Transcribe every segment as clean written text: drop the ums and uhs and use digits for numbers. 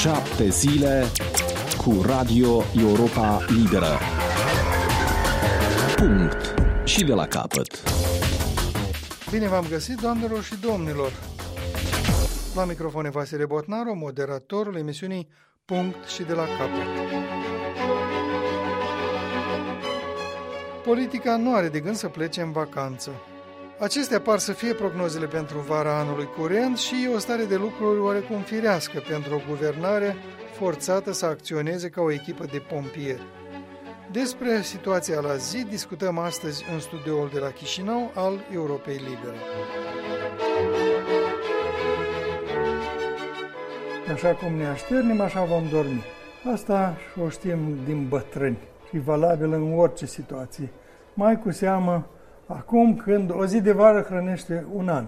7 zile cu Radio Europa Liberă. Punct. Și de la capăt. Bine v-am găsit, doamnelor și domnilor. La microfon Vasile Botnaru, moderatorul emisiunii Punct și de la capăt. Politica nu are de gând să plece în vacanță. Acestea par să fie prognozele pentru vara anului curent și o stare de lucruri oarecum firească pentru o guvernare forțată să acționeze ca o echipă de pompieri. Despre situația la zi discutăm astăzi în studioul de la Chișinău al Europei Libere. Așa cum ne așternim, așa vom dormi. Asta o știm din bătrâni și valabil în orice situație. Mai cu seamă acum când o zi de vară hrănește un an.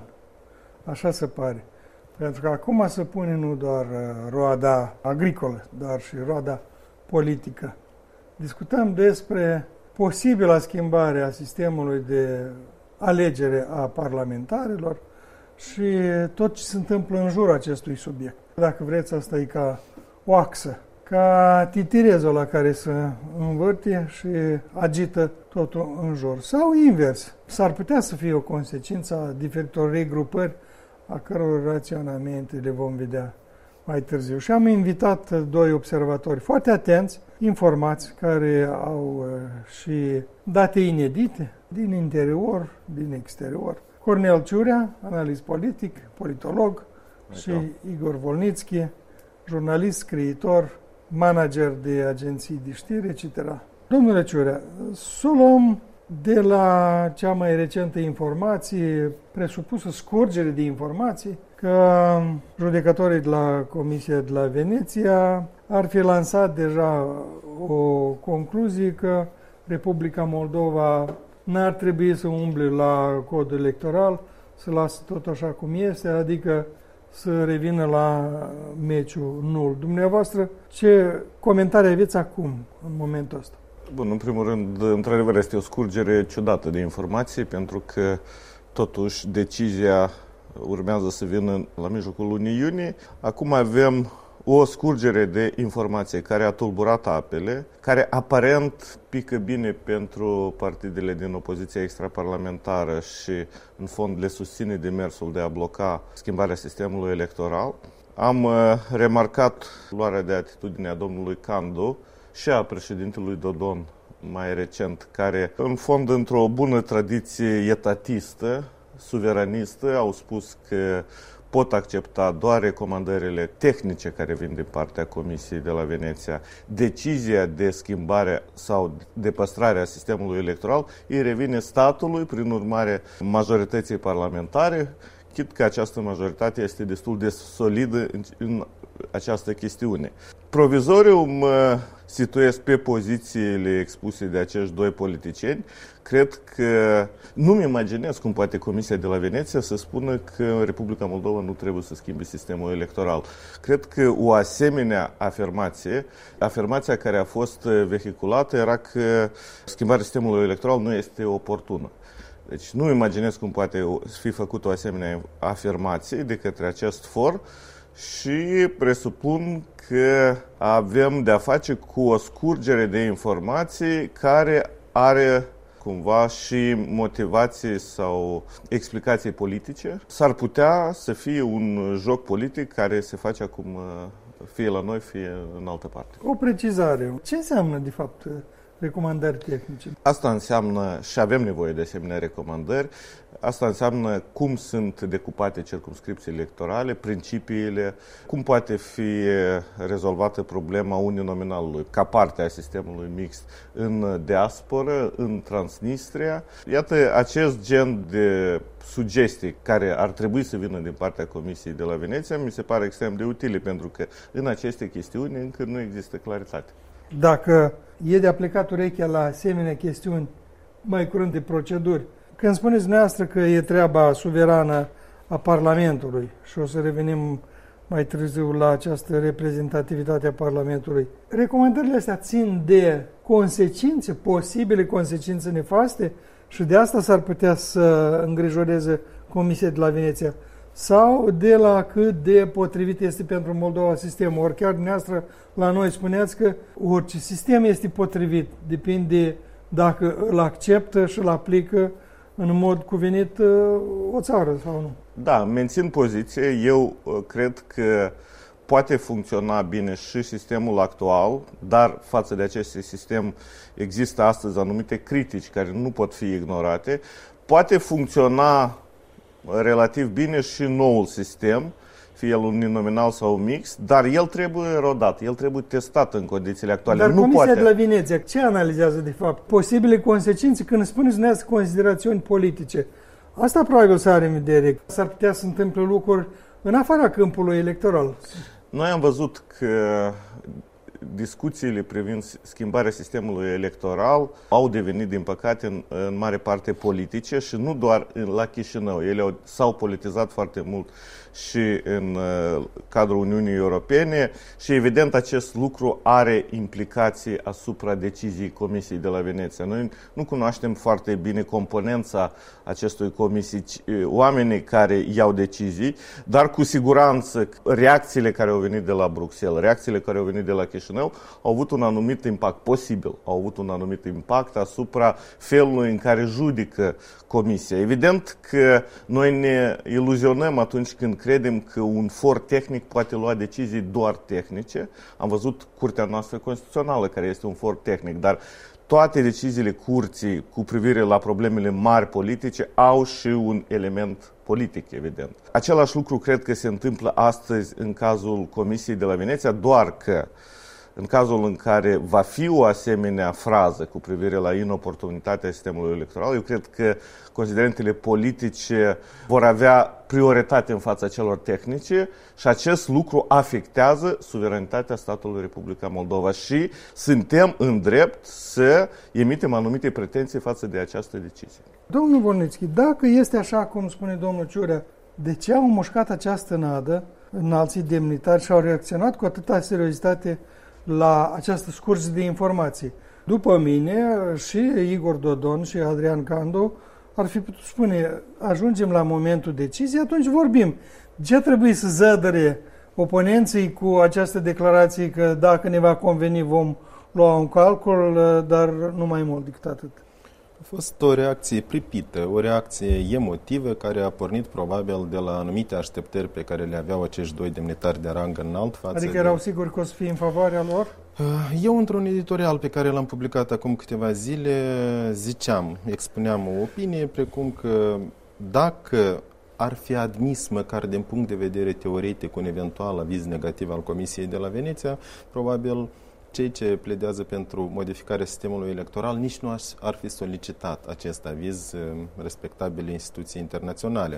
Așa se pare. Pentru că acum se pune nu doar roada agricolă, dar și roada politică. Discutăm despre posibila schimbare a sistemului de alegere a parlamentarilor și tot ce se întâmplă în jurul acestui subiect. Dacă vreți, asta e ca o axă, ca titirezul la care se învârte și agită totul în jur. Sau invers. S-ar putea să fie o consecință a diferitor regrupări a căror raționamente le vom vedea mai târziu. Și am invitat doi observatori foarte atenți, informați, care au și date inedite din interior, din exterior. Cornel Ciurea, analist politic, politolog, și Igor Volnitski, jurnalist, scriitor, manager de agenții de știri, etc. Domnule Ciurea, să luăm de la cea mai recentă informație, presupusă scurgere de informații, că judecătorii de la Comisia de la Veneția ar fi lansat deja o concluzie că Republica Moldova n-ar trebui să umble la codul electoral, să lasă tot așa cum este, adică să revină la meciul nul. Dumneavoastră, ce comentarii aveți acum, în momentul ăsta? Bun, în primul rând, într-adevăr, este o scurgere ciudată de informații, pentru că, totuși, decizia urmează să vină la mijlocul lunii iunie. Acum avem o scurgere de informații care a tulburat apele, care aparent pică bine pentru partidele din opoziția extraparlamentară și, în fond, le susține demersul de a bloca schimbarea sistemului electoral. Am remarcat luarea de atitudine a domnului Candu și a președintelui Dodon mai recent, care, în fond, într-o bună tradiție etatistă, suveranistă, au spus că pot accepta doar recomandările tehnice care vin din partea Comisiei de la Veneția. Decizia de schimbare sau de păstrare a sistemului electoral îi revine statului, prin urmare majorității parlamentare, chit că această majoritate este destul de solidă în această chestiune. Provizoriu mă situez pe pozițiile expuse de acești doi politicieni. Cred că nu-mi imaginez cum poate Comisia de la Veneția să spună că Republica Moldova nu trebuie să schimbe sistemul electoral. Cred că o asemenea afirmația care a fost vehiculată era că schimbarea sistemului electoral nu este oportună. Deci nu imaginez cum poate fi făcută o asemenea afirmație de către acest for și presupun că avem de-a face cu o scurgere de informații care are cumva și motivații sau explicații politice. S-ar putea să fie un joc politic care se face acum fie la noi, fie în altă parte. O precizare. Ce înseamnă, de fapt, recomandări tehnice? Asta înseamnă, și avem nevoie de asemenea recomandări, asta înseamnă cum sunt decupate circumscripții electorale, principiile, cum poate fi rezolvată problema uninominalului ca parte a sistemului mixt în diasporă, în Transnistria. Iată, acest gen de sugestii care ar trebui să vină din partea Comisiei de la Veneția mi se pare extrem de utile, pentru că în aceste chestiuni încă nu există claritate. Dacă e de aplicat urechea la asemenea chestiuni mai curând de proceduri, când spuneți dumneavoastră că e treaba suverană a Parlamentului și o să revenim mai târziu la această reprezentativitate a Parlamentului, recomandările astea țin de consecințe, posibile consecințe nefaste și de asta s-ar putea să îngrijoreze Comisia de la Veneția. sau de la cât de potrivit este pentru Moldova sistemul. Ori chiar dumneavoastră la noi spuneați că orice sistem este potrivit, depinde dacă îl acceptă și îl aplică în mod cuvenit o țară sau nu. Da, mențin poziție. Eu cred că poate funcționa bine și sistemul actual, dar față de acest sistem există astăzi anumite critici care nu pot fi ignorate. Poate funcționa relativ bine și noul sistem, fie el uninominal sau mix, dar el trebuie rodat, el trebuie testat în condițiile actuale. Dar nu Comisia poate. de la Veneția ce analizează de fapt? Posibile consecințe când spuneți dumneavoastră considerațiuni politice. Asta probabil să are în vedere. S-ar putea să întâmple lucruri în afara câmpului electoral. Noi am văzut că discuțiile privind schimbarea sistemului electoral au devenit, din păcate, în mare parte politice și nu doar la Chișinău. Ele s-au politizat foarte mult și în cadrul Uniunii Europene și, evident, acest lucru are implicații asupra deciziei Comisiei de la Veneția. Noi nu cunoaștem foarte bine componența acestui comisii, oamenii care iau decizii, dar cu siguranță reacțiile care au venit de la Bruxelles, reacțiile care au venit de la Chișinău au avut un anumit impact, posibil, au avut un anumit impact asupra felului în care judică Comisia. Evident că noi ne iluzionăm atunci când credem că un for tehnic poate lua decizii doar tehnice. Am văzut Curtea noastră Constituțională, care este un for tehnic, dar toate deciziile curții cu privire la problemele mari politice au și un element politic, evident. Același lucru cred că se întâmplă astăzi în cazul Comisiei de la Veneția, doar că în cazul în care va fi o asemenea frază cu privire la inoportunitatea sistemului electoral, eu cred că considerentele politice vor avea prioritate în fața celor tehnice și acest lucru afectează suveranitatea statului Republica Moldova și suntem în drept să emitem anumite pretenții față de această decizie. Domnul Volnițchi, dacă este așa cum spune domnul Ciurea, de ce au mușcat această nadă înalții demnitari și au reacționat cu atâta seriozitate la această scurs de informații? După mine, și Igor Dodon și Adrian Candu ar fi putut spune, ajungem la momentul deciziei, atunci vorbim. Ce trebuie să zădăre oponenții cu această declarație că dacă ne va conveni vom lua un calcul, dar nu mai mult decât atât? A fost o reacție pripită, o reacție emotivă care a pornit probabil de la anumite așteptări pe care le aveau acești doi demnitari de rang înalt față Adică erau siguri că o să fie în favoarea lor? Eu, într-un editorial pe care l-am publicat acum câteva zile, expuneam o opinie precum că dacă ar fi admis măcar din punct de vedere teoretic un eventual aviz negativ al Comisiei de la Veneția, probabil cei ce pledează pentru modificarea sistemului electoral nici nu ar fi solicitat acest aviz respectabile instituții internaționale.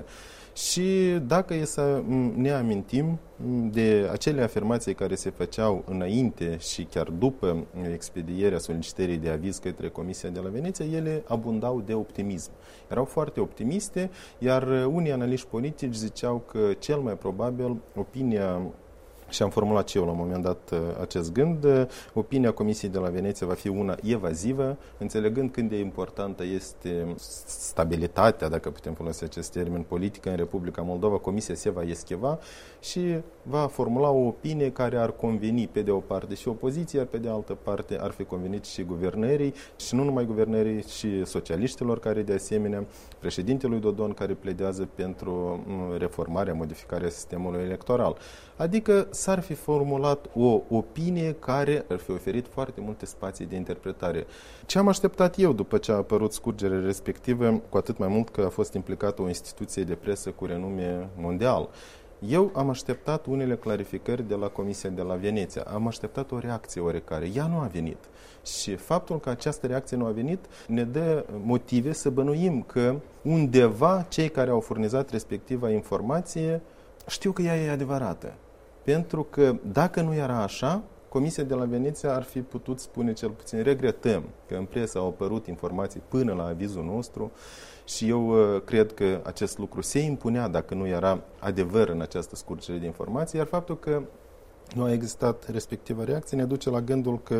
Și dacă e să ne amintim de acele afirmații care se făceau înainte și chiar după expedierea solicitării de aviz către Comisia de la Veneția, ele abundau de optimism. Erau foarte optimiste, iar unii analiști politici ziceau că cel mai probabil opinia, și am formulat și eu la un moment dat acest gând, opinia Comisiei de la Veneția va fi una evazivă, înțelegând cât de importantă este stabilitatea, dacă putem folosi acest termen, politică în Republica Moldova. Comisia se va escheva și va formula o opinie care ar conveni pe de o parte și opoziția, pe de altă parte ar fi convenit și guvernării, și nu numai guvernării, și socialiștilor, care de asemenea, președintelui Dodon, care pledează pentru reformarea, modificarea sistemului electoral. Adică s-ar fi formulat o opinie care ar fi oferit foarte multe spații de interpretare. Ce am așteptat eu după ce a apărut scurgerea respectivă, cu atât mai mult că a fost implicată o instituție de presă cu renume mondial, eu am așteptat unele clarificări de la Comisia de la Veneția. Am așteptat o reacție oarecare. Ea nu a venit. Și faptul că această reacție nu a venit ne dă motive să bănuim că undeva cei care au furnizat respectiva informație știu că ea e adevărată. Pentru că dacă nu era așa, Comisia de la Veneția ar fi putut spune cel puțin: regretăm că în presă au apărut informații până la avizul nostru și eu cred că acest lucru se impunea dacă nu era adevăr în această scurgere de informații, iar faptul că nu a existat respectiva reacție ne duce la gândul că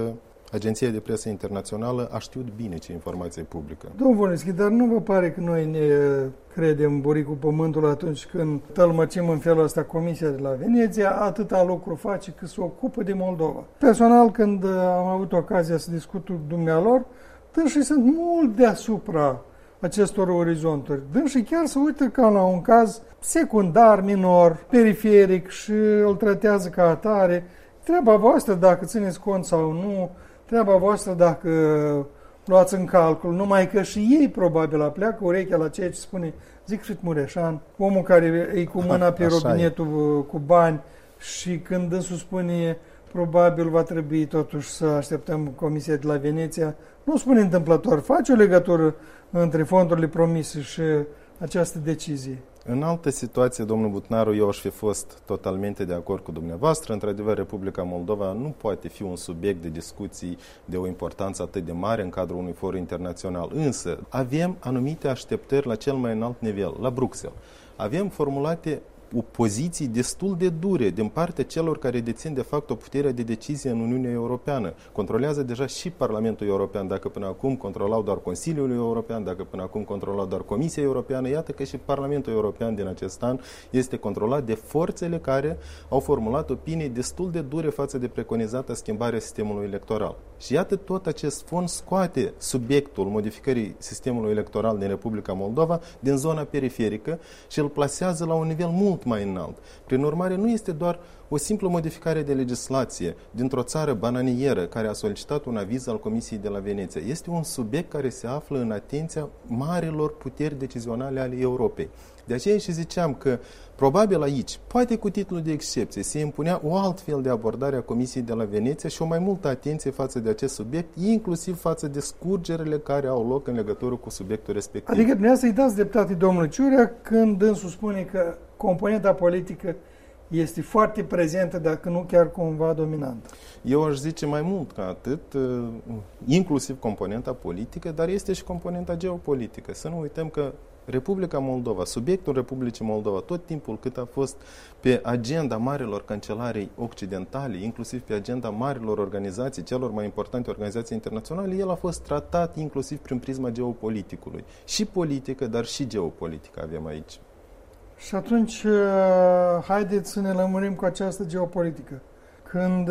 Agenția de Presă Internațională a știut bine ce informație publică. Domnul Volnitski, dar nu vă pare că noi ne credem buricul pământul atunci când tălmăcim în felul ăsta Comisia de la Veneția, atâta lucru face că se ocupă de Moldova. Personal, când am avut ocazia să discut cu dumnealor, dânsii sunt mult deasupra acestor orizonturi. Dânsii chiar se uită ca la un caz secundar, minor, periferic și îl tratează ca atare. Treaba voastră dacă țineți cont sau nu, treaba voastră dacă luați în calcul, numai că și ei probabil apleacă urechea la ceea ce spune Siegfried Mureșan, omul care e cu mâna pe robinetul cu bani și când dânsul spune probabil va trebui totuși să așteptăm Comisia de la Veneția, nu spune întâmplător, face o legătură între fondurile promise și această decizie. În altă situație, domnul Butnaru, eu aș fi fost totalmente de acord cu dumneavoastră. Într-adevăr, Republica Moldova nu poate fi un subiect de discuții de o importanță atât de mare în cadrul unui for internațional. Însă, avem anumite așteptări la cel mai înalt nivel, la Bruxelles. Avem formulate poziții destul de dure din partea celor care dețin de fapt o putere de decizie în Uniunea Europeană. Controlează deja și Parlamentul European, dacă până acum controlau doar Consiliul European, dacă până acum controlau doar Comisia Europeană, iată că și Parlamentul European din acest an este controlat de forțele care au formulat opinii destul de dure față de preconizată schimbarea sistemului electoral. Și iată tot acest fond scoate subiectul modificării sistemului electoral din Republica Moldova din zona periferică și îl plasează la un nivel mult mai înalt. Prin urmare, nu este doar o simplă modificare de legislație dintr-o țară bananieră care a solicitat un aviz al Comisiei de la Veneția. Este un subiect care se află în atenția marilor puteri decizionale ale Europei. De aceea și ziceam că probabil aici, poate cu titlul de excepție, se impunea o altfel de abordare a Comisiei de la Veneția și o mai multă atenție față de acest subiect, inclusiv față de scurgerile care au loc în legătură cu subiectul respectiv. Adică dumneavoastră îi dați dreptate domnului Ciurea când dânsul spune că componenta politică este foarte prezentă, dacă nu chiar cumva dominantă. Eu aș zice mai mult ca atât, inclusiv componenta politică, dar este și componenta geopolitică. Să nu uităm că Republica Moldova, subiectul Republicii Moldova, tot timpul cât a fost pe agenda marilor cancelarii occidentale, inclusiv pe agenda marilor organizații, celor mai importante organizații internaționale, el a fost tratat inclusiv prin prisma geopoliticului. Și politică, dar și geopolitică avem aici. Și atunci, haideți să ne lămurim cu această geopolitică. Când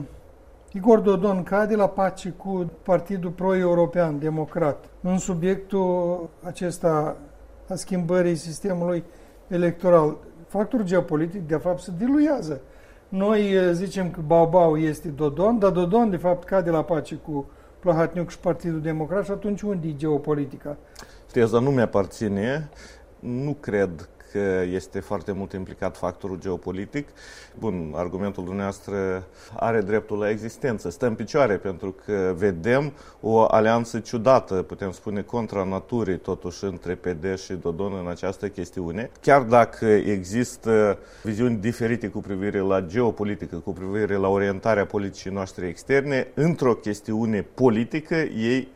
Igor Dodon cade la pace cu Partidul Pro-European Democrat în subiectul acesta a schimbării sistemului electoral, factorul geopolitic de fapt se diluează. Noi zicem că Baubau este Dodon, dar Dodon de fapt cade la pace cu Plahotniuc și Partidul Democrat și atunci unde e geopolitica? Teza nu mi-aparține, nu cred că este foarte mult implicat factorul geopolitic. Bun, argumentul dumneavoastră are dreptul la existență, stă în picioare, pentru că vedem o alianță ciudată, putem spune contra naturii, totuși, între PD și Dodon în această chestiune. Chiar dacă există viziuni diferite cu privire la geopolitică, cu privire la orientarea politicii noastre externe, într-o chestiune politică, ei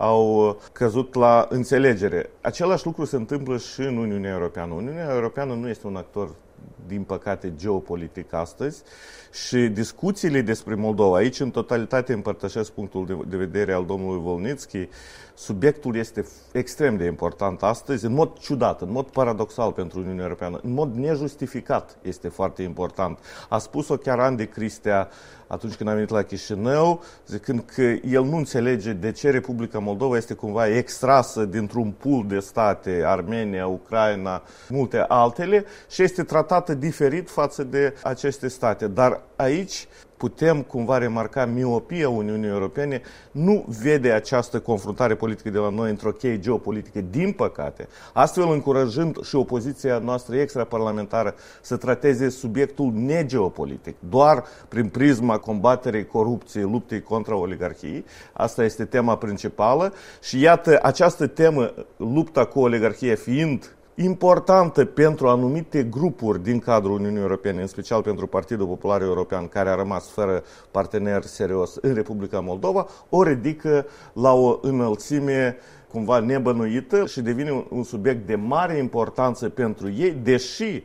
au căzut la înțelegere. Același lucru se întâmplă și în Uniunea Europeană. Uniunea Europeană nu este un actor, din păcate, geopolitic astăzi și discuțiile despre Moldova, aici în totalitate împărtășesc punctul de vedere al domnului Volnitski, subiectul este extrem de important astăzi, în mod ciudat, în mod paradoxal pentru Uniunea Europeană, în mod nejustificat este foarte important. A spus-o chiar Andy Cristea atunci când a venit la Chișinău, zicând că el nu înțelege de ce Republica Moldova este cumva extrasă dintr-un pool de state, Armenia, Ucraina, multe altele, și este tratată diferit față de aceste state. Dar aici putem cumva remarca miopia Uniunii Europene, nu vede această confruntare politică de la noi într-o cheie geopolitică, din păcate, astfel încurajând și opoziția noastră extraparlamentară să trateze subiectul negeopolitic, doar prin prisma combaterei corupției, luptei contra oligarhiei. Asta este tema principală și iată, această temă, lupta cu oligarhia fiind importantă pentru anumite grupuri din cadrul Uniunii Europene, în special pentru Partidul Popular European, care a rămas fără partener serios în Republica Moldova, o ridică la o înălțime cumva nebănuită și devine un subiect de mare importanță pentru ei, deși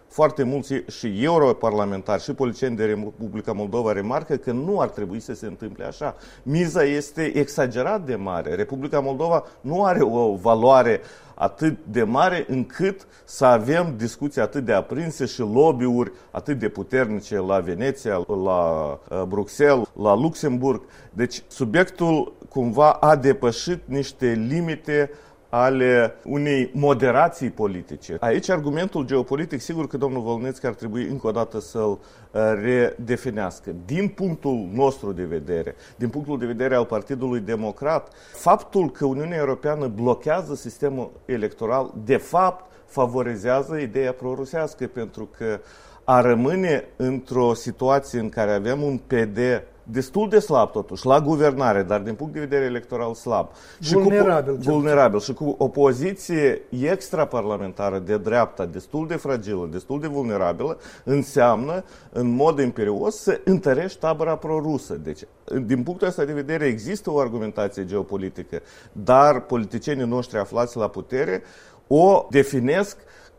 foarte mulți și europarlamentari și politicieni de Republica Moldova remarcă că nu ar trebui să se întâmple așa. Miza este exagerat de mare. Republica Moldova nu are o valoare atât de mare încât să avem discuții atât de aprinse și lobby-uri atât de puternice la Veneția, la Bruxelles, la Luxemburg. Deci subiectul cumva a depășit niște limite ale unei moderații politice. Aici argumentul geopolitic, sigur că domnul Volnețchi ar trebui încă o dată să-l redefinească. Din punctul nostru de vedere, din punctul de vedere al Partidului Democrat, faptul că Uniunea Europeană blochează sistemul electoral, de fapt, favorizează ideea prorusească, pentru că a rămâne într-o situație în care avem un PD destul de slab totuși, la guvernare, dar din punct de vedere electoral slab. Vulnerabil. Și cu o poziție extraparlamentară de dreapta destul de fragilă, destul de vulnerabilă, înseamnă în mod imperios să întărești tabăra prorusă. Deci, din punctul ăsta de vedere, există o argumentație geopolitică, dar politicienii noștri aflați la putere o definesc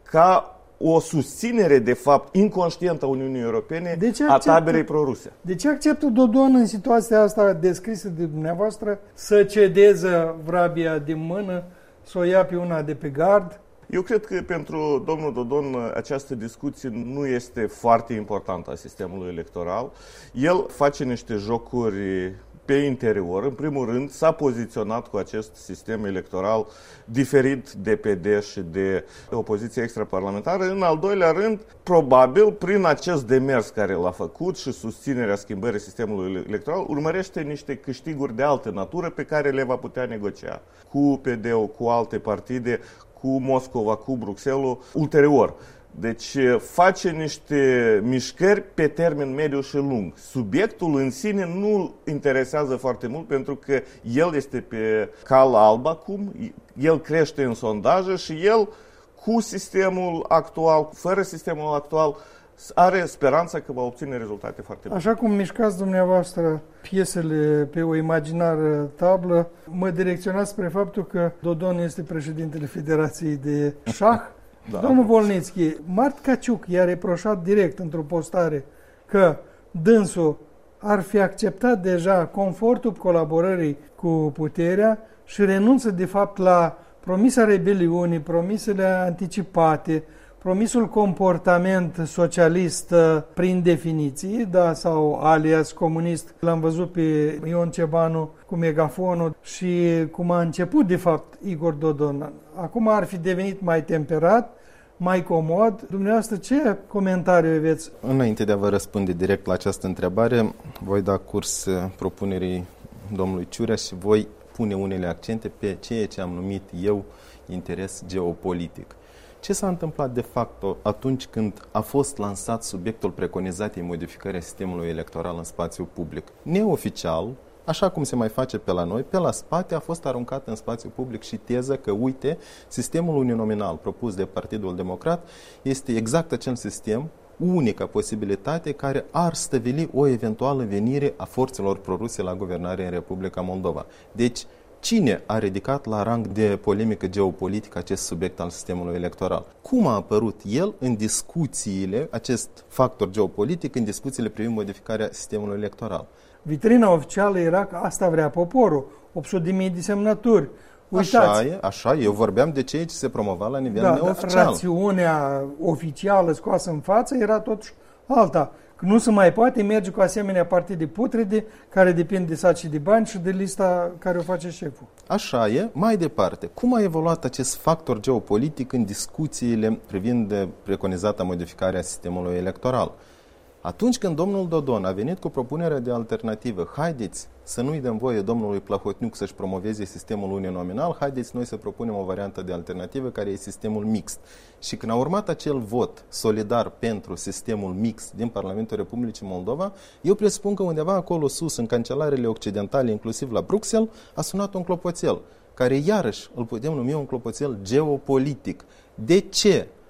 ca o susținere, de fapt, inconștientă a Uniunii Europene a taberei proruse. De ce acceptă Dodon în situația asta descrisă de dumneavoastră să cedeze vrabia din mână, să o ia pe una de pe gard? Eu cred că pentru domnul Dodon această discuție nu este foarte importantă a sistemului electoral. El face niște jocuri pe interior. În primul rând, s-a poziționat cu acest sistem electoral diferit de PD și de opoziție extraparlamentară. În al doilea rând, probabil, prin acest demers care l-a făcut și susținerea schimbării sistemului electoral, urmărește niște câștiguri de altă natură pe care le va putea negocia cu PD-ul, cu alte partide, cu Moscova, cu Bruxelles, ulterior. Deci face niște mișcări pe termen mediu și lung. Subiectul în sine nu interesează foarte mult pentru că el este pe cal alb acum, el crește în sondaje și el cu sistemul actual, fără sistemul actual, are speranța că va obține rezultate foarte bune. Așa cum mișcați dumneavoastră piesele pe o imaginară tablă, mă direcționați spre faptul că Dodon este președintele Federației de Șah. Da. Domnul Volnețchi, Mart Caciuc i-a reproșat direct într-o postare că dânsul ar fi acceptat deja confortul colaborării cu puterea și renunță de fapt la promisa rebeliunii, promisele anticipate, promisul comportament socialist prin definiții, da, sau alias comunist. L-am văzut pe Ion Cebanu cu megafonul și cum a început de fapt Igor Dodon. Acum ar fi devenit mai temperat, mai comod. Dumneavoastră, ce comentariu aveți? Înainte de a vă răspunde direct la această întrebare, voi da curs propunerii domnului Ciurea și voi pune unele accente pe ceea ce am numit eu interes geopolitic. Ce s-a întâmplat de fapt atunci când a fost lansat subiectul preconizatei modificării sistemului electoral în spațiu public? Neoficial, așa cum se mai face pe la noi, pe la spate a fost aruncată în spațiu public și teza că, uite, sistemul uninominal propus de Partidul Democrat este exact acel sistem, unica posibilitate care ar stăvili o eventuală venire a forțelor proruse la guvernare în Republica Moldova. Deci, cine a ridicat la rang de polemică geopolitică acest subiect al sistemului electoral? Cum a apărut el în discuțiile, acest factor geopolitic, în discuțiile privind modificarea sistemului electoral? Vitrina oficială era că asta vrea poporul, 800.000 de semnături. Uitați. Așa e, eu vorbeam de ceea ce se promova la nivel neoficial. Rațiunea oficială scoasă în față era totuși alta. Că nu se mai poate merge cu asemenea partide putrede care depind de saci de bani și de lista care o face șeful. Așa e. Mai departe, cum a evoluat acest factor geopolitic în discuțiile privind preconizata modificarea sistemului electoral? Atunci când domnul Dodon a venit cu propunerea de alternativă, haideți să nu-i dăm voie domnului Plahotniuc să-și promoveze sistemul uninominal, haideți noi să propunem o variantă de alternativă care e sistemul mixt. Și când a urmat acel vot solidar pentru sistemul mixt din Parlamentul Republicii Moldova, eu presupun că undeva acolo sus, în cancelarele occidentale, inclusiv la Bruxelles, a sunat un clopoțel, care iarăși îl putem numi un clopoțel geopolitic. De ce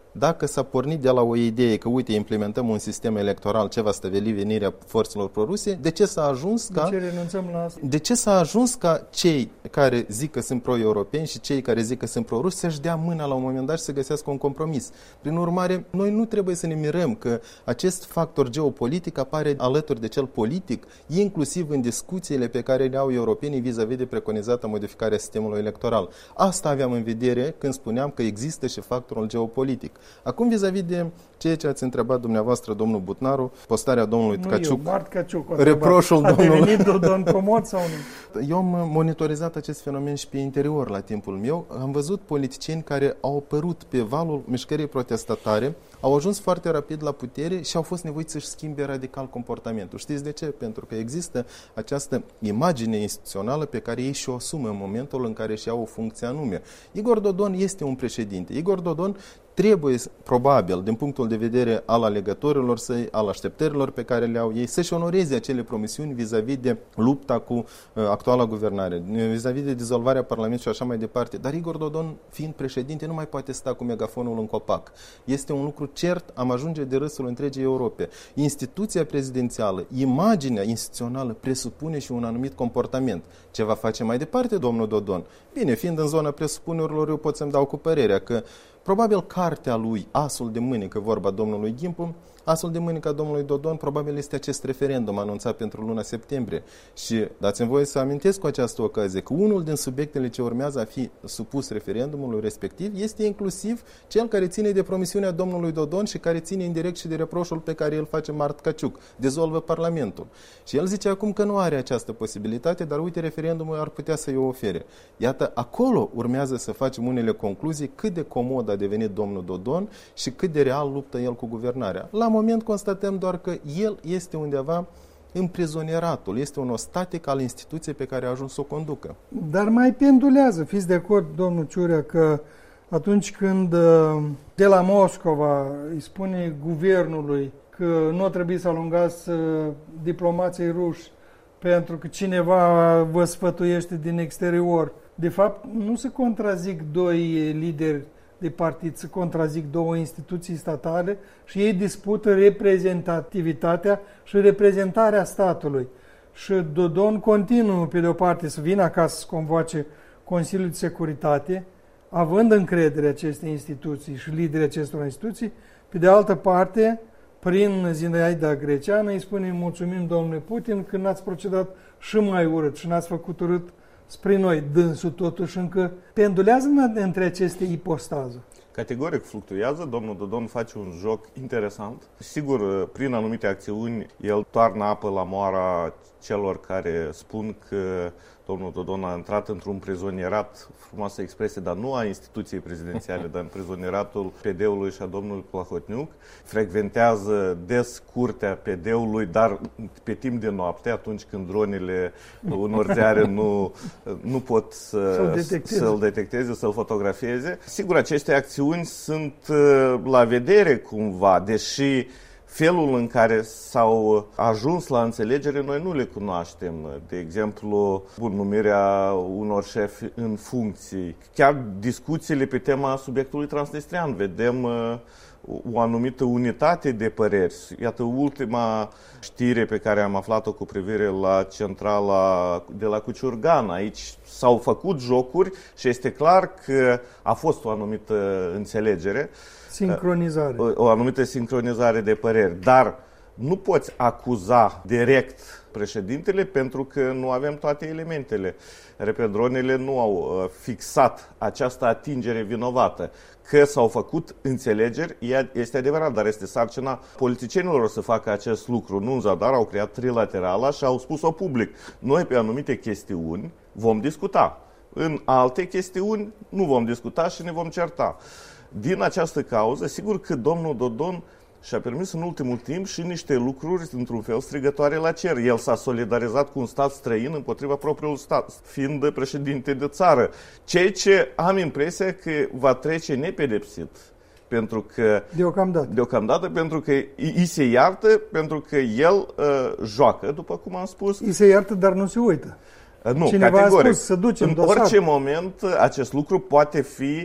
Dacă s-a pornit de la o idee că, uite, implementăm un sistem electoral ce va stăvili venirea forțelor proruse, de ce s-a ajuns ca... De ce renunțăm la asta? De ce s-a ajuns ca cei care zic că sunt pro-europeni și cei care zic că sunt pro-ruși să-și dea mâna la un moment dat și să găsească un compromis? Prin urmare, noi nu trebuie să ne mirăm că acest factor geopolitic apare alături de cel politic, inclusiv în discuțiile pe care le au europenii vis-a-vis de preconizată modificarea sistemului electoral. Asta aveam în vedere când spuneam că există și factorul geopolitic. Acum, vis-a-vis de ceea ce ați întrebat dumneavoastră, domnul Butnaru, postarea domnului Tkaciuc, reproșul domnului... A devenit Dodon comod sau nu? Eu am monitorizat acest fenomen și pe interior la timpul meu. Am văzut politicieni care au apărut pe valul mișcării protestatare, au ajuns foarte rapid la putere și au fost nevoiți să-și schimbe radical comportamentul. Știți de ce? Pentru că există această imagine instituțională pe care ei și-o asumă în momentul în care și-au o funcție anume. Igor Dodon este un președinte. Igor Dodon trebuie, probabil, din punctul de vedere al alegătorilor săi, al așteptărilor pe care le au ei, să-și onoreze acele promisiuni vis-a-vis de lupta cu actuala guvernare, vis-a-vis de dizolvarea Parlamentului și așa mai departe. Dar Igor Dodon, fiind președinte, nu mai poate sta cu megafonul în copac. Este un lucru cert, am ajunge de râsul întregii Europe. Instituția prezidențială, imaginea instituțională presupune și un anumit comportament. Ce va face mai departe domnul Dodon? Bine, fiind în zona presupunerilor, eu pot să-mi dau cu părerea că probabil cartea lui, asul de mânecă, vorba domnului Gimpu, asul de mânecă a domnului Dodon, probabil este acest referendum anunțat pentru luna septembrie. Și dați-mi voie să amintesc cu această ocazie că unul din subiectele ce urmează a fi supus referendumului respectiv este inclusiv cel care ține de promisiunea domnului Dodon și care ține indirect și de reproșul pe care îl face Mart Tkaciuc, dezolvă Parlamentul. Și el zice acum că nu are această posibilitate, dar uite, referendumul ar putea să-i o ofere. Iată, acolo urmează să facem unele concluzii cât de comod a devenit domnul Dodon și cât de real luptă el cu guvernarea. La moment constatăm doar că el este undeva împrizonieratul, este un ostatec al instituției pe care a ajuns să o conducă. Dar mai pendulează, fiți de acord, domnul Ciurea, că atunci când de la Moscova îi spune guvernului că nu trebuie să alungați diplomații ruși pentru că cineva vă sfătuiește din exterior, de fapt nu se contrazic doi lideri de partid, se contrazic două instituții statale și ei dispută reprezentativitatea și reprezentarea statului. Și Dodon continuă, pe de o parte, să vină acasă să convoace Consiliul de Securitate, având încredere aceste instituții și liderii acestor instituții, pe de altă parte, prin Zinaida Greceană, îi spune mulțumim domnului Putin că n-ați procedat și mai urât și n-ați făcut urât spre noi. Dânsul totuși încă pendulează între aceste ipostaze. Categoric fluctuează, domnul Dodon face un joc interesant. Sigur, prin anumite acțiuni, el toarnă apă la moara celor care spun că domnul Dodon a intrat într-un prizonierat, frumoasă expresie, dar nu a instituției prezidențiale, dar în prizonieratul PD-ului și a domnului Plahotniuc. Frecventează des curtea PD-ului, dar pe timp de noapte, atunci când dronele unor ziare nu pot să-l detecteze, să-l fotografieze. Sigur, aceste acțiuni sunt la vedere cumva, deși felul în care s-au ajuns la înțelegere noi nu le cunoaștem. De exemplu, numirea unor șefi în funcții. Chiar discuțiile pe tema subiectului transnistrian. Vedem o anumită unitate de păreri. Iată ultima știre pe care am aflat-o cu privire la centrala de la Cuciurgan. Aici s-au făcut jocuri și este clar că a fost o anumită înțelegere. Sincronizare. O anumită sincronizare de păreri, dar nu poți acuza direct președintele pentru că nu avem toate elementele. Repet, dronele nu au fixat această atingere vinovată. Că s-au făcut înțelegeri, este adevărat, dar este sarcina politicienilor să facă acest lucru. Nu în zadar, au creat trilaterala și au spus-o public. Noi pe anumite chestiuni vom discuta. În alte chestiuni nu vom discuta și ne vom certa. Din această cauză, sigur că domnul Dodon și-a permis în ultimul timp și niște lucruri, într-un fel, strigătoare la cer. El s-a solidarizat cu un stat străin împotriva propriului stat, fiind președinte de țară. Ceea ce am impresia că va trece nepedepsit. Pentru că, deocamdată, pentru că îi se iartă, pentru că el joacă, după cum am spus. Îi se iartă, dar nu se uită. Nu, cineva categoric. A spus să ducem în dosar. Orice moment acest lucru poate fi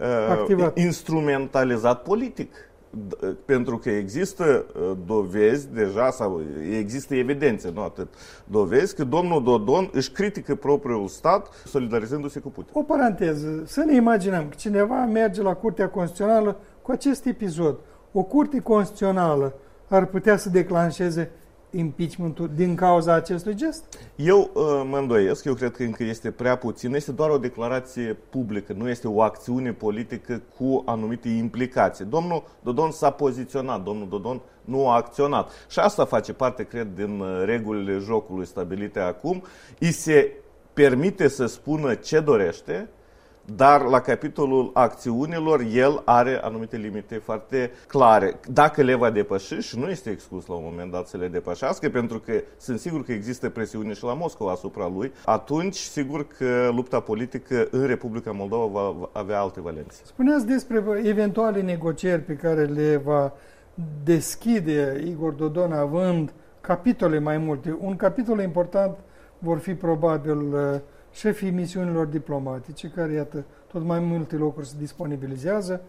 instrumentalizat politic. Pentru că există dovezi deja, sau există evidențe, nu atât dovezi, că domnul Dodon își critică propriul stat solidarizându-se cu Putin. O paranteză. Să ne imaginăm că cineva merge la Curtea Constituțională cu acest episod. O Curte Constituțională ar putea să declanșeze impeachment-ul din cauza acestui gest? Eu mă îndoiesc, eu cred că încă este prea puțin, este doar o declarație publică, nu este o acțiune politică cu anumite implicații. Domnul Dodon s-a poziționat, domnul Dodon nu a acționat. Și asta face parte, cred, din regulile jocului stabilite acum. Îi se permite să spună ce dorește, dar la capitolul acțiunilor el are anumite limite foarte clare. Dacă le va depăși, și nu este exclus la un moment dat să le depășească, pentru că sunt sigur că există presiune și la Moscova asupra lui, atunci sigur că lupta politică în Republica Moldova va avea alte valențe. Spuneați despre eventuale negocieri pe care le va deschide Igor Dodon având capitole mai multe. Un capitol important vor fi probabil șefii misiunilor diplomatice, care, iată, tot mai multe locuri se disponibilizează.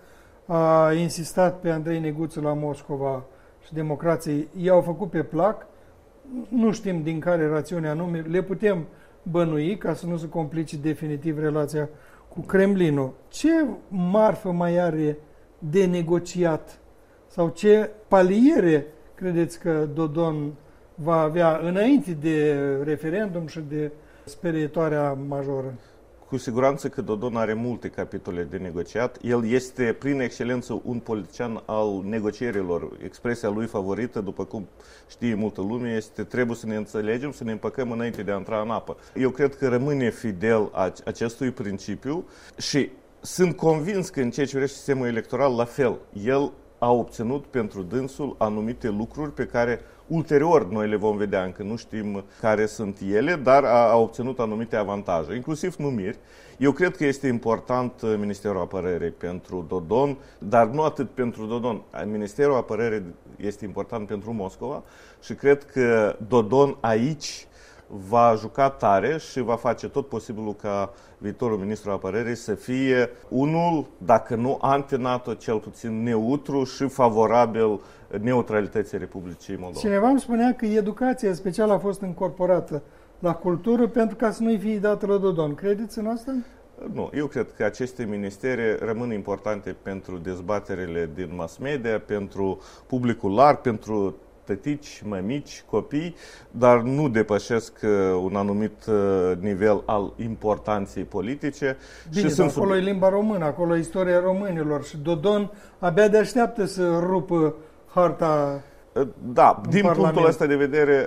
A insistat pe Andrei Neguță la Moscova și democrații i-au făcut pe plac. Nu știm din care rațiune anume, le putem bănui ca să nu se complice definitiv relația cu Kremlinul. Ce marfă mai are de negociat sau ce paliere credeți că Dodon va avea înainte de referendum și de sperietoarea majoră? Cu siguranță că Dodon are multe capitole de negociat. El este, prin excelență, un politician al negocierilor. Expresia lui favorită, după cum știe multă lume, este: trebuie să ne înțelegem, să ne împăcăm înainte de a intra în apă. Eu cred că rămâne fidel acestui principiu și sunt convins că în ceea ce privește sistemul electoral, la fel, el a obținut pentru dânsul anumite lucruri pe care ulterior noi le vom vedea, încă nu știm care sunt ele, dar a obținut anumite avantaje, inclusiv numiri. Eu cred că este important Ministerul Apărării pentru Dodon, dar nu atât pentru Dodon. Ministerul Apărării este important pentru Moscova și cred că Dodon aici va juca tare și va face tot posibilul ca viitorul ministru apărării să fie unul, dacă nu anti-NATO, cel puțin neutru și favorabil neutralității Republicii Moldova. Cineva îmi spunea că educația specială a fost încorporată la cultură pentru ca să nu-i fie dată la Dodon. Credeți în asta? Nu, eu cred că aceste ministere rămân importante pentru dezbaterile din mass media, pentru publicul larg, pentru tătici, mămici, copii, dar nu depășesc un anumit nivel al importanței politice. Bine, și acolo e limba română, acolo e istoria românilor și Dodon abia de așteaptă să rupă harta. Da, din punctul ăsta de vedere,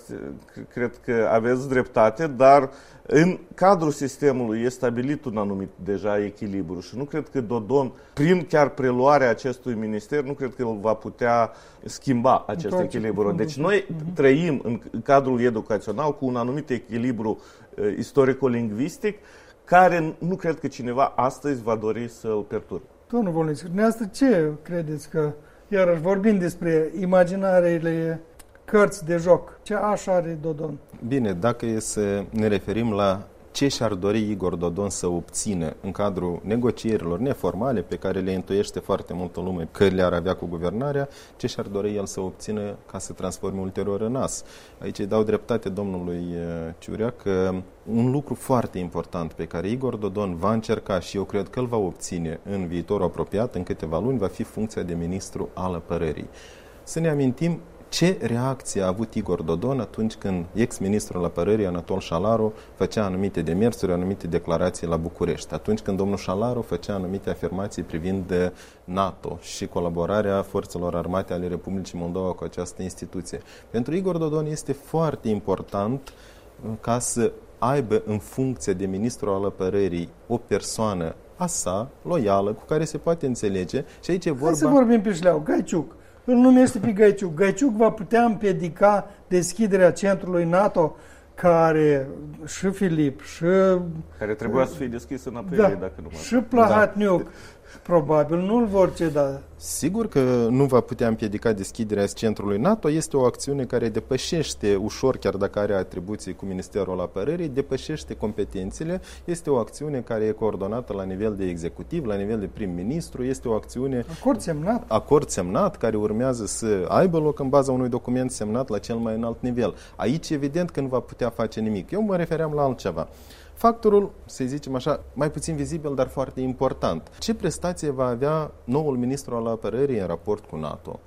cred că aveți dreptate, dar în cadrul sistemului e stabilit un anumit deja echilibru și nu cred că Dodon, prin chiar preluarea acestui minister, nu cred că el va putea schimba acest echilibru. Deci noi trăim în cadrul educațional cu un anumit echilibru istorico-lingvistic care nu cred că cineva astăzi va dori să-l perturbe. Domnul Volnicic, dumneavoastră ce credeți că, iarăși vorbind despre imaginarele cărți de joc, ce așa are Dodon? Bine, dacă e să ne referim la ce și-ar dori Igor Dodon să obțină în cadrul negocierilor neformale pe care le intuiește foarte multă lume că le-ar avea cu guvernarea, ce și-ar dori el să obțină ca să transforme ulterior în as. Aici îi dau dreptate domnului Ciurea că un lucru foarte important pe care Igor Dodon va încerca și eu cred că îl va obține în viitorul apropiat, în câteva luni, va fi funcția de ministru al apărării. Să ne amintim ce reacție a avut Igor Dodon atunci când ex-ministrul apărării Anatol Șalaru făcea anumite demersuri, anumite declarații la București, atunci când domnul Șalaru făcea anumite afirmații privind NATO și colaborarea forțelor armate ale Republicii Moldova cu această instituție. Pentru Igor Dodon este foarte important ca să aibă în funcție de ministru al apărării o persoană a sa, loială, cu care se poate înțelege. Și aici e vorba... Hai să vorbim pe șleau, Gaiciuc. Îl numește pe Gaiciuc. Gaiciuc va putea împiedica deschiderea centrului NATO, care și Filip, și... Care trebuia să fie deschis în aprilie, dacă nu mă... Și Plahatniuc, Probabil nu-l vor ceda. Sigur că nu va putea împiedica deschiderea centrului NATO. Este o acțiune care depășește ușor, chiar dacă are atribuții cu Ministerul Apărării, depășește competențele. Este o acțiune care e coordonată la nivel de executiv, la nivel de prim-ministru. Este o acțiune... Acord semnat, care urmează să aibă loc în baza unui document semnat la cel mai înalt nivel. Aici, evident că nu va putea face nimic. Eu mă refeream la altceva. Factorul, să zicem așa, mai puțin vizibil, dar foarte important. Ce prestație va avea noul ministru al apărării în raport cu NATO?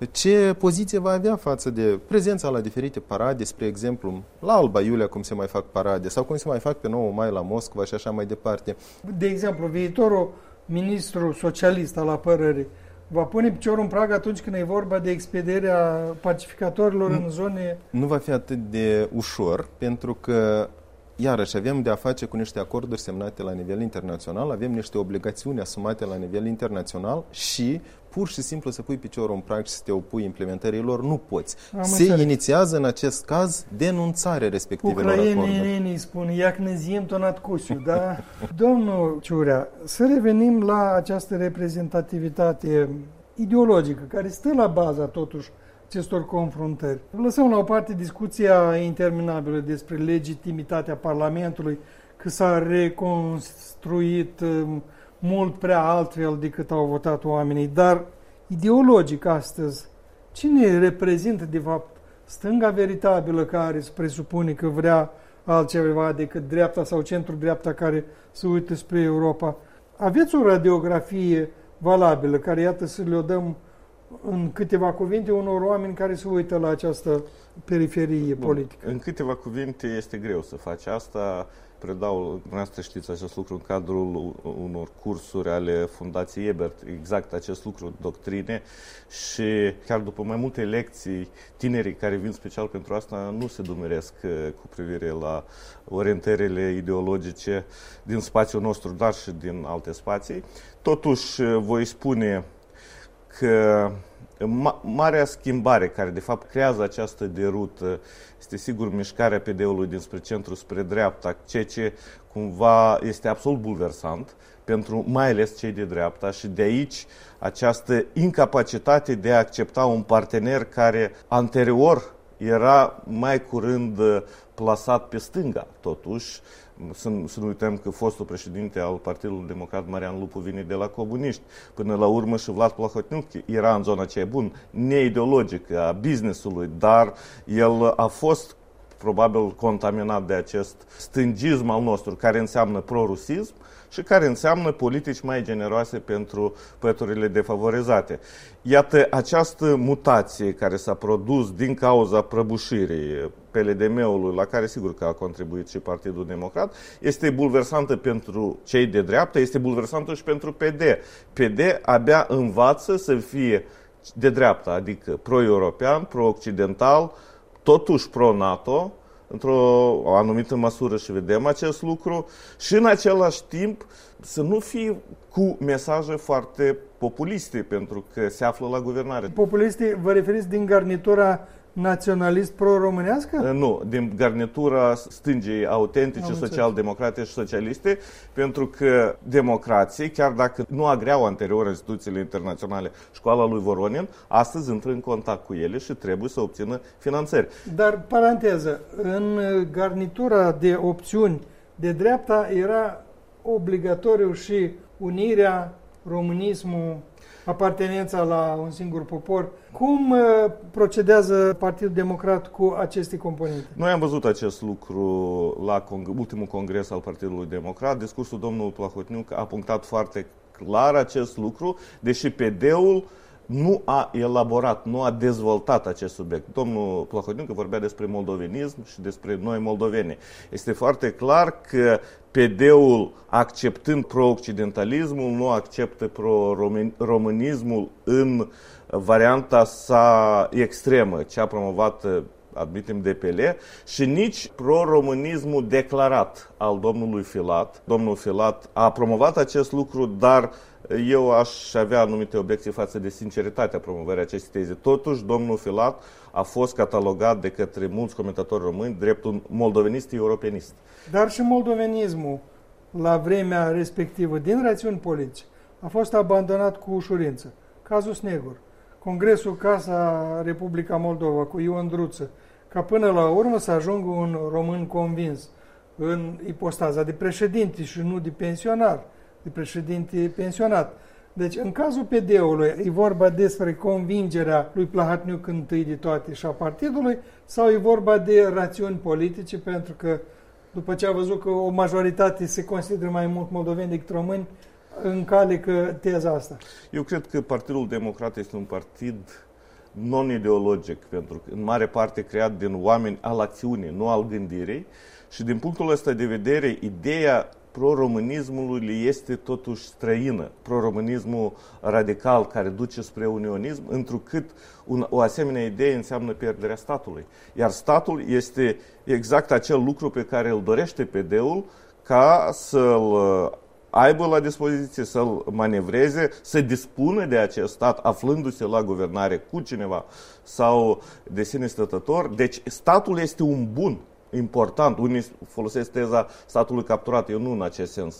Ce poziție va avea față de prezența la diferite parade, spre exemplu, la Alba Iulia, cum se mai fac parade, sau cum se mai fac pe 9 mai la Moscova și așa mai departe? De exemplu, viitorul ministru socialist al apărării va pune piciorul în prag atunci când e vorba de expedierea pacificatorilor în zone... Nu va fi atât de ușor, pentru că iarăși avem de a face cu niște acorduri semnate la nivel internațional, avem niște obligațiuni asumate la nivel internațional și pur și simplu să pui piciorul în prag și să te opui implementării lor, nu poți. Inițiază în acest caz denunțarea respectivelor acorduri. Ucrainenii spun, iac ne ziem tonat cusiu, da? Domnul Ciurea, să revenim la această reprezentativitate ideologică care stă la baza totuși acestor confruntări. Lăsăm la o parte discuția interminabilă despre legitimitatea Parlamentului, că s-a reconstruit mult prea altfel decât au votat oamenii, dar ideologic astăzi, cine reprezintă de fapt stânga veritabilă care se presupune că vrea altceva decât dreapta sau centru-dreapta care se uită spre Europa? Aveți o radiografie valabilă care, iată, să le-o dăm în câteva cuvinte unor oameni care se uită la această periferie politică? În câteva cuvinte este greu să faci asta. Predau, dumneavoastră știți acest lucru în cadrul unor cursuri ale Fundației Ebert, exact acest lucru, doctrine, și chiar după mai multe lecții, tinerii care vin special pentru asta nu se dumeresc cu privire la orientările ideologice din spațiul nostru, dar și din alte spații. Totuși, voi spune că marea schimbare care de fapt creează această derută este sigur mișcarea PD-ului dinspre centru spre dreapta, ceea ce cumva este absolut bulversant pentru mai ales cei de dreapta și de aici această incapacitate de a accepta un partener care anterior era mai curând plasat pe stânga. Totuși, să nu uităm că fostul președinte al Partidului Democrat, Marian Lupu, vine de la comuniști. Până la urmă și Vlad Plahotniuc era în zona aceea bună, neideologică, a business-ului, dar el a fost probabil contaminat de acest stângism al nostru, care înseamnă prorusism și care înseamnă politici mai generoase pentru păturile defavorizate. Iată, această mutație care s-a produs din cauza prăbușirii PLDM-ului, la care sigur că a contribuit și Partidul Democrat, este bulversantă pentru cei de dreapta, este bulversantă și pentru PD. PD abia învață să fie de dreapta, adică pro-european, pro-occidental, totuși pro-NATO, într-o anumită măsură și vedem acest lucru, și în același timp să nu fie cu mesaje foarte populiste, pentru că se află la guvernare. Populiste, vă referiți din garnitura naționalist pro-românească? Nu, din garnitura stângii autentice, social-democrate și socialiste, pentru că democrații, chiar dacă nu agreau anterior instituțiile internaționale școala lui Voronin, astăzi intră în contact cu ele și trebuie să obțină finanțări. Dar, paranteză, în garnitura de opțiuni de dreapta era obligatoriu și unirea, românismul, apartenența la un singur popor. Cum procedează Partidul Democrat cu aceste componente? Noi am văzut acest lucru la ultimul congres al Partidului Democrat. Discursul domnului Plahotniuc a punctat foarte clar acest lucru, deși PD-ul nu a elaborat, nu a dezvoltat acest subiect. Domnul Plahotniuc vorbea despre moldovenism și despre noi moldoveni. Este foarte clar că PD-ul, acceptând pro-occidentalismul, nu acceptă pro-românismul în varianta sa extremă, cea promovată, admitem, de PL, și nici pro-românismul declarat al domnului Filat. Domnul Filat a promovat acest lucru, dar eu aș avea anumite obiecții față de sinceritatea promovării acestei teze. Totuși, domnul Filat a fost catalogat de către mulți comentatori români drept un moldovenist europenist. Dar și moldovenismul, la vremea respectivă, din rațiuni politice, a fost abandonat cu ușurință. Cazul Snegur, Congresul Casa Republica Moldova cu Ion Druță, ca până la urmă să ajungă un român convins în ipostaza de președinte și nu de pensionar, de președinte pensionat. Deci, în cazul PD-ului, e vorba despre convingerea lui Plahatniuc întâi de toate și a partidului, sau e vorba de rațiuni politice, pentru că după ce a văzut că o majoritate se consideră mai mult moldoveni decât români, încalecă teza asta? Eu cred că Partidul Democrat este un partid non-ideologic, pentru că în mare parte creat din oameni al acțiunii, nu al gândirii, și din punctul ăsta de vedere, ideea pro-românismului este totuși străină. Pro-românismul radical care duce spre unionism, întrucât o asemenea idee înseamnă pierderea statului. Iar statul este exact acel lucru pe care îl dorește PD-ul, ca să-l aibă la dispoziție, să-l manevreze, să dispună de acest stat aflându-se la guvernare cu cineva sau de sine stătător. Deci statul este un bun important. Unii folosesc teza statului capturat. Eu nu în acest sens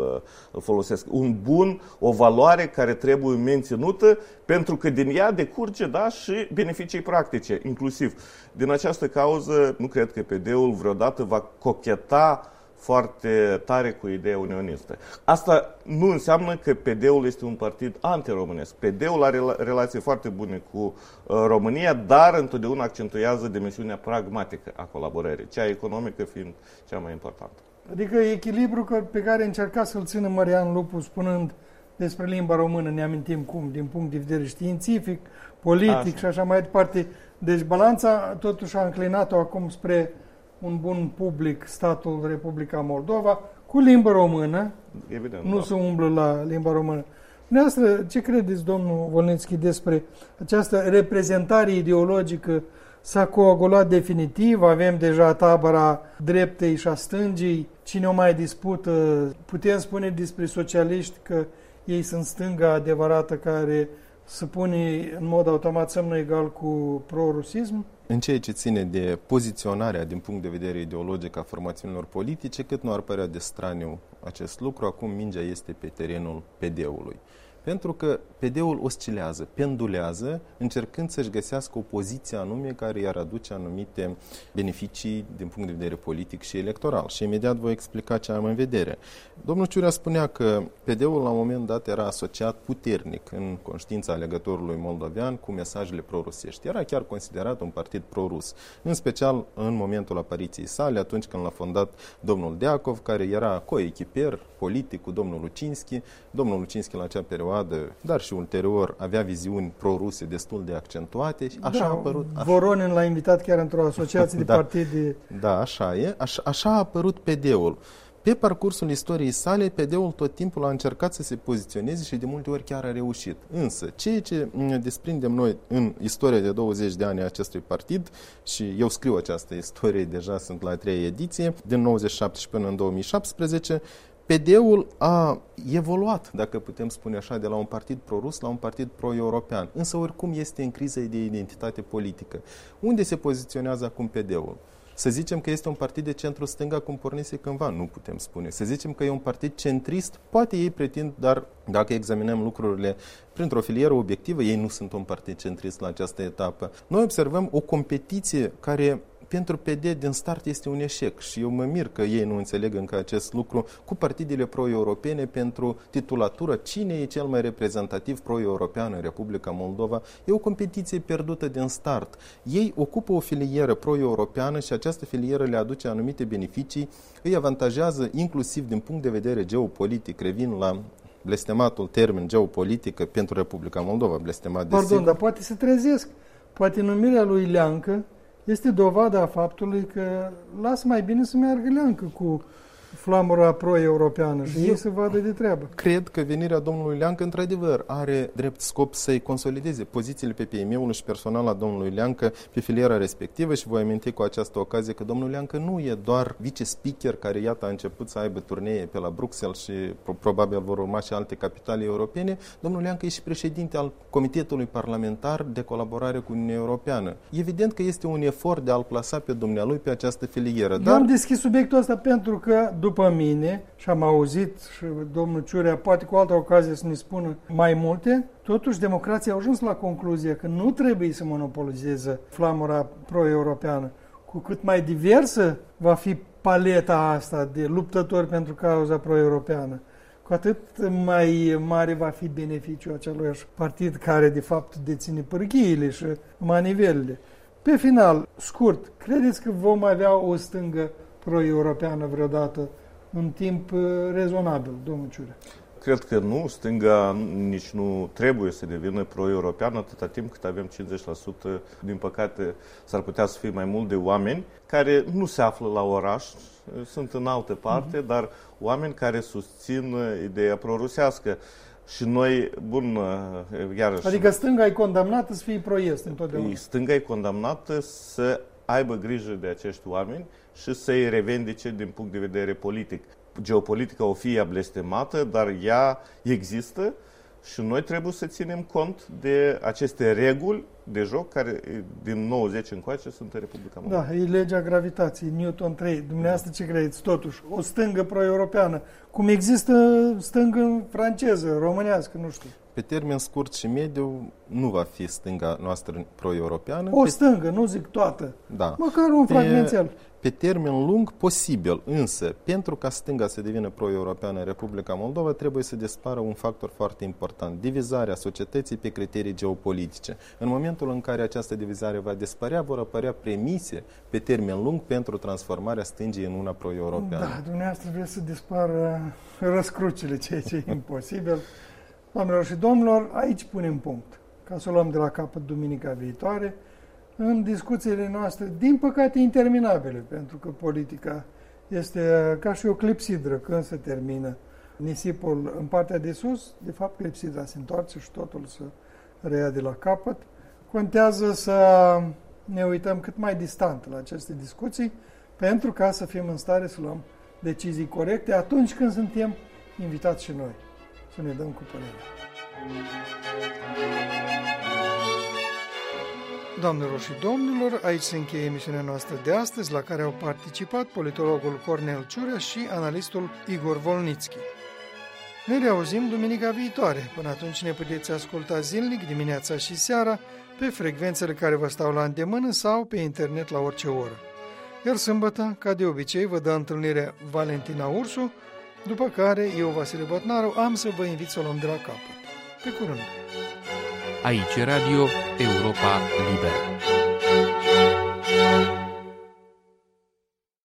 îl folosesc. Un bun, o valoare care trebuie menținută, pentru că din ea decurge, da, și beneficii practice, inclusiv. Din această cauză, nu cred că PD-ul vreodată va cocheta foarte tare cu ideea unionistă. Asta nu înseamnă că PD-ul este un partid antiromânesc. PD-ul are relații foarte bune cu România, dar întotdeauna accentuează dimensiunea pragmatică a colaborării, cea economică fiind cea mai importantă. Adică echilibru pe care încerca să-l țină Marian Lupu, spunând despre limba română, ne amintim cum, din punct de vedere științific, politic și așa mai departe. Deci balanța totuși a înclinat-o acum spre un bun public, statul Republica Moldova, cu limba română. Evident, nu se umblă la limba română. Dumneavoastră, ce credeți, domnul Volnețchi, despre această reprezentare ideologică? S-a coagulat definitiv, avem deja tabăra dreptei și a stângii. Cine o mai dispută? Putem spune despre socialiști că ei sunt stânga adevărată care se pune în mod automat semnul egal cu pro-rusism? În ceea ce ține de poziționarea din punct de vedere ideologic a formațiunilor politice, cât nu ar părea de straniu acest lucru, acum mingea este pe terenul PD-ului. Pentru că PD-ul oscilează, pendulează, încercând să-și găsească o poziție anume care i-ar aduce anumite beneficii din punct de vedere politic și electoral. Și imediat voi explica ce am în vedere. Domnul Ciurea spunea că PD-ul la un moment dat era asociat puternic în conștiința alegătorului moldovean cu mesajele pro-rusești. Era chiar considerat un partid pro-rus, în special în momentul apariției sale, atunci când l-a fondat domnul Deacov, care era coechiper politic cu domnul Lucinski. Domnul Lucinski la acea perioadă, dar și ulterior, avea viziuni pro-ruse destul de accentuate. Așa a apărut. Voronin l-a invitat chiar într-o asociație de partide. Da, așa e. Așa a apărut PD-ul. Pe parcursul istoriei sale, PD-ul tot timpul a încercat să se poziționeze și de multe ori chiar a reușit. Însă, ceea ce desprindem noi în istoria de 20 de ani a acestui partid, și eu scriu această istorie, deja sunt la 3 ediție, din 97 și până în 2017, PD-ul a evoluat, dacă putem spune așa, de la un partid pro-rus la un partid pro-european. Însă oricum este în criză de identitate politică. Unde se poziționează acum PD-ul? Să zicem că este un partid de centru-stânga cum pornise cândva, nu putem spune. Să zicem că e un partid centrist, poate ei pretind, dar dacă examinăm lucrurile printr-o filieră obiectivă, ei nu sunt un partid centrist la această etapă. Noi observăm o competiție care pentru PD din start este un eșec și eu mă mir că ei nu înțeleg încă acest lucru cu partidele pro-europene pentru titulatură. Cine e cel mai reprezentativ pro-european în Republica Moldova? E o competiție pierdută din start. Ei ocupă o filieră pro-europeană și această filieră le aduce anumite beneficii, îi avantajează inclusiv din punct de vedere geopolitic. Revin la blestematul termen geopolitică pentru Republica Moldova. Blestemat de Pardon, dar poate se trezesc. Poate numirea lui Leancă este dovada a faptului că lasă mai bine să meargă Leancă cu flamura pro-europeană și ei să vadă de treabă. Cred că venirea domnului Leancă, într-adevăr, are drept scop să-i consolideze pozițiile pe PPM-ul și personal a domnului Leancă pe filiera respectivă și voi aminti cu această ocazie că domnul Leancă nu e doar vice-speaker care, iată, a început să aibă turnee pe la Bruxelles și probabil vor urma și alte capitale europene. Domnul Leancă e și președinte al Comitetului Parlamentar de Colaborare cu Uniunea Europeană. Evident că este un efort de a-l plasa pe dumnealui pe această filieră. Eu am deschis subiectul ăsta pentru că după mine, și am auzit și domnul Ciurea, poate cu altă ocazie să ne spună mai multe, totuși democrația a ajuns la concluzia că nu trebuie să monopolizeze flamura pro-europeană. Cu cât mai diversă va fi paleta asta de luptători pentru cauza pro-europeană, cu atât mai mare va fi beneficiul acelui partid care de fapt deține pârghiile și manivelele. Pe final, scurt, credeți că vom avea o stângă pro-europeană vreodată în timp rezonabil, domnul Ciurea? Cred că nu, stânga nici nu trebuie să devină pro-europeană atâta timp cât avem 50%, din păcate s-ar putea să fie mai mult de oameni care nu se află la oraș, sunt în altă parte, dar oameni care susțin ideea pro-rusească. Și noi, iarăși... Adică stânga e condamnată să fie pro-est întotdeauna. Stânga e condamnată să aibă grijă de acești oameni și să-i revendice din punct de vedere politic. Geopolitica o fie blestemată, dar ea există și noi trebuie să ținem cont de aceste reguli de joc care din 90 încoace sunt în Republica Moldova. Da, e legea gravitației, Newton 3. Dumneavoastră ce credeți? Totuși, o stângă pro-europeană, cum există stângă franceză, românească, nu știu. Pe termen scurt și mediu nu va fi stânga noastră pro-europeană. O stângă, nu zic toată. Da. Măcar un fragmentel. Pe termen lung, posibil, însă, pentru ca stânga să devină pro-europeană în Republica Moldova, trebuie să dispară un factor foarte important, divizarea societății pe criterii geopolitice. În momentul în care această divizare va dispărea, vor apărea premise pe termen lung pentru transformarea stângii în una pro-europeană. Da, dumneavoastră vreți să dispară răscrucile, ceea ce e imposibil. Doamnelor și domnilor, aici punem punct, ca să o luăm de la capăt duminica viitoare, în discuțiile noastre, din păcate interminabile, pentru că politica este ca și o clepsidră când se termină nisipul în partea de sus, de fapt clepsidra se întoarce și totul se reia de la capăt. Contează să ne uităm cât mai distant la aceste discuții, pentru ca să fim în stare să luăm decizii corecte atunci când suntem invitați și noi să ne dăm cu părerea. Doamnelor și domnilor, aici se încheie emisiunea noastră de astăzi, la care au participat politologul Cornel Ciurea și analistul Igor Volnitski. Ne reauzim duminica viitoare. Până atunci ne puteți asculta zilnic, dimineața și seara, pe frecvențele care vă stau la îndemână sau pe internet la orice oră. Iar sâmbătă, ca de obicei, vă dă întâlnirea Valentina Ursu, după care eu, Vasile Botnaru, am să vă invit să o luăm de la capăt. Pe curând! Aici Radio Europa Liberă.